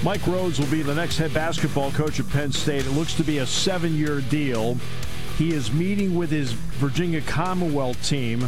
Mike Rhoades will be the next head basketball coach at Penn State. It looks to be a 7-year deal. He is meeting with his Virginia Commonwealth team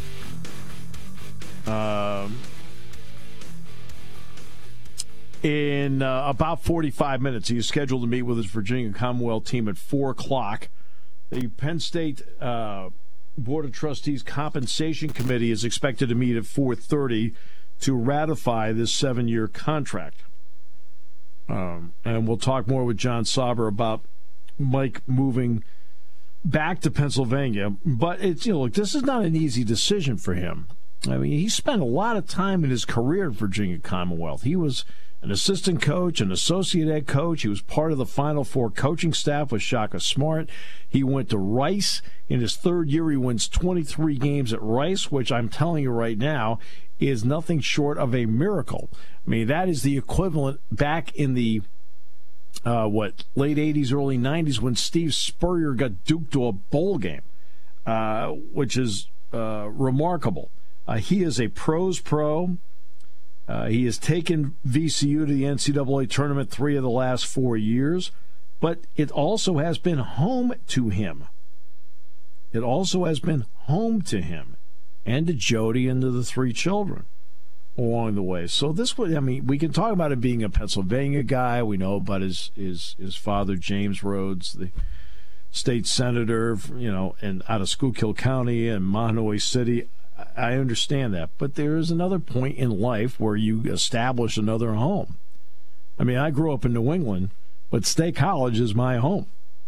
in about 45 minutes. He is scheduled to meet with his Virginia Commonwealth team at 4 o'clock. The Penn State Board of Trustees Compensation Committee is expected to meet at 4:30 to ratify this 7-year contract. And we'll talk more with John Sauber about Mike moving back to Pennsylvania. But it's, look, this is not an easy decision for him. I mean, he spent a lot of time in his career at Virginia Commonwealth. He was an assistant coach, an associate head coach. He was part of the Final Four coaching staff with Shaka Smart. He went to Rice. In his third year, he wins 23 games at Rice, which I'm telling you right now is nothing short of a miracle. I mean, that is the equivalent back in the, late 80s, early 90s when Steve Spurrier got duped to a bowl game, which is remarkable. He is a pros pro. He has taken VCU to the NCAA tournament 3 of the last 4 years, but it also has been home to him. It also has been home to him and to Jody and to the 3 children along the way. So this would, I mean, we can talk about him being a Pennsylvania guy. We know about his father, James Rhoades, the state senator, and out of Schuylkill County and Mahanoy City. I understand that, but there is another point in life where you establish another home. I mean, I grew up in New England, but State College is my home.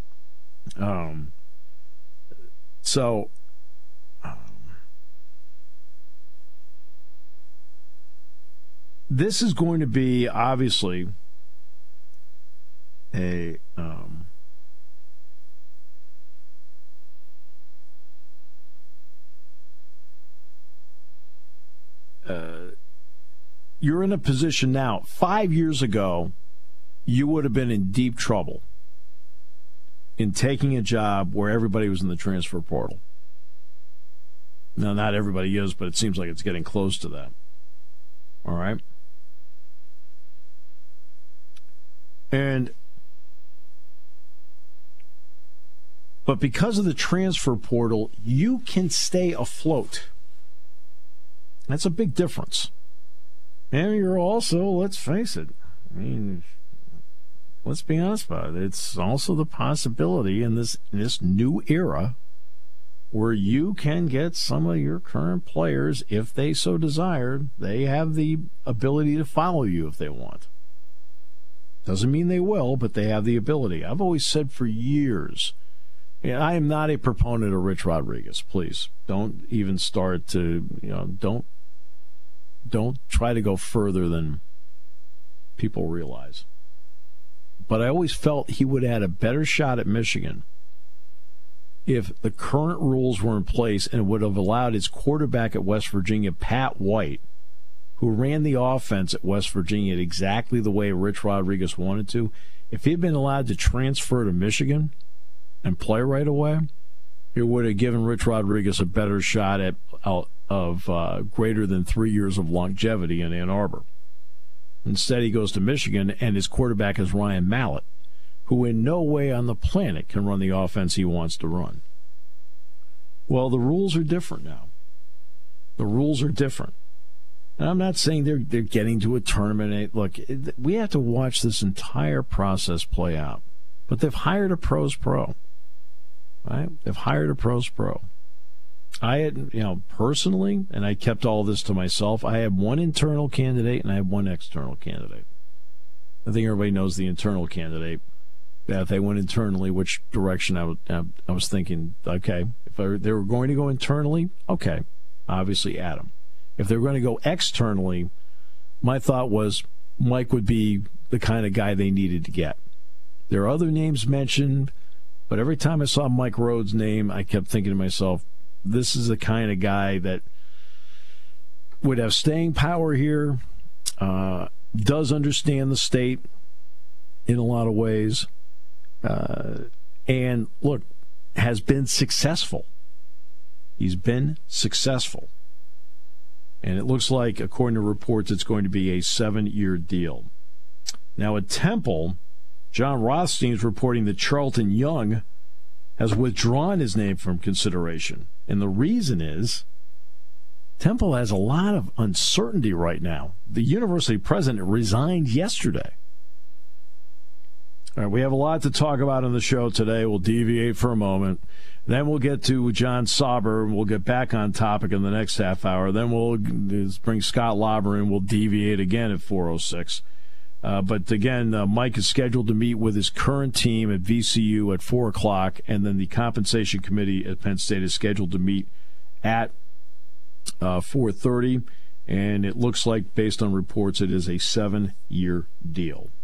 This is going to be obviously a you're in a position now. 5 years ago, you would have been in deep trouble in taking a job where everybody was in the transfer portal. Now, not everybody is, but it seems like it's getting close to that. All right? But because of the transfer portal, you can stay afloat. That's a big difference. And you're also, let's face it, I mean, let's be honest about it. It's also the possibility in this new era where you can get some of your current players, if they so desire, they have the ability to follow you if they want. Doesn't mean they will, but they have the ability. I've always said for years, and I am not a proponent of Rich Rodriguez. Please don't even start to, don't try to go further than people realize. But I always felt he would have had a better shot at Michigan if the current rules were in place and would have allowed his quarterback at West Virginia, Pat White, who ran the offense at West Virginia exactly the way Rich Rodriguez wanted to. If he had been allowed to transfer to Michigan and play right away, it would have given Rich Rodriguez a better shot of greater than 3 years of longevity in Ann Arbor. Instead, he goes to Michigan, and his quarterback is Ryan Mallett, who in no way on the planet can run the offense he wants to run. Well, the rules are different now. The rules are different. And I'm not saying they're getting to a tournament. Look, we have to watch this entire process play out. But they've hired a pros pro, right? They've hired a pros pro. I had, personally, and I kept all this to myself, I had one internal candidate and I had one external candidate. I think everybody knows the internal candidate. If they went internally, which direction I was thinking, okay, if they were going to go internally, okay, obviously Adam. If they were going to go externally, my thought was Mike would be the kind of guy they needed to get. There are other names mentioned, but every time I saw Mike Rhoades' name, I kept thinking to myself, this is the kind of guy that would have staying power here, does understand the state in a lot of ways, and, look, has been successful. He's been successful. And it looks like, according to reports, it's going to be a 7-year deal. Now at Temple, John Rothstein is reporting that Charlton Young has withdrawn his name from consideration. And the reason is Temple has a lot of uncertainty right now. The university president resigned yesterday. All right, we have a lot to talk about on the show today. We'll deviate for a moment. Then we'll get to John Sauber, and we'll get back on topic in the next half hour. Then we'll bring Scott Lauber in. We'll deviate again at 4:06. But again, Mike is scheduled to meet with his current team at VCU at 4 o'clock, and then the compensation committee at Penn State is scheduled to meet at 4:30. And it looks like, based on reports, it is a 7-year deal.